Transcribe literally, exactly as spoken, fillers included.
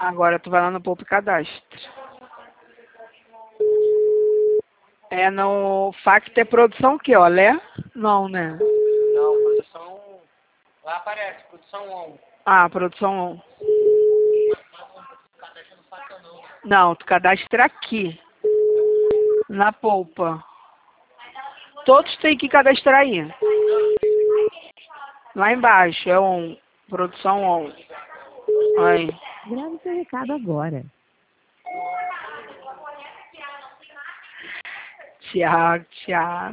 Agora tu vai lá no Poupa e Cadastro. É no Facter Produção o quê? Olé? Não, né? Não, produção... Lá aparece, produção on. Ah, Produção on. Não, tu cadastra aqui. Na Poupa. Todos têm que cadastrar aí. Lá embaixo, é on. Produção on. Aí. Grave seu recado agora. Tiago, Tiago.